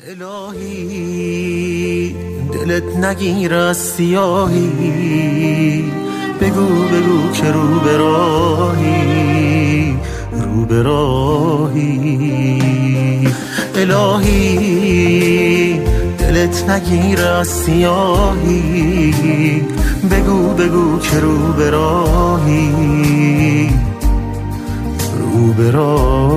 الهی دلت نگیر از سیاهی، بگو بگو که رو به راهی، رو به راهی. الهی دلت نگیر از سیاهی، بگو بگو که رو به راهی، رو به راهی.